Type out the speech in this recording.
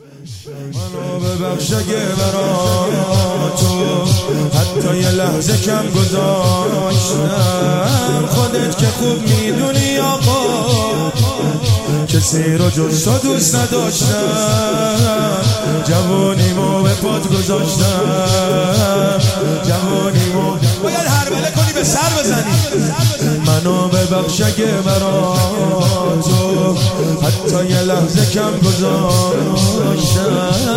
منو ببخش اگه برا تو حتی یه لحظه کم گذاشتم. خودت که خوب میدونی آقا کسی رو جز تو دوست نداشتم. جوانیمو به پات گذاشتم، جوانیمو باید هربله کنی به سر بزنی. منو ببخش اگه برا تو حتی یه لحظه کم گذاشتم.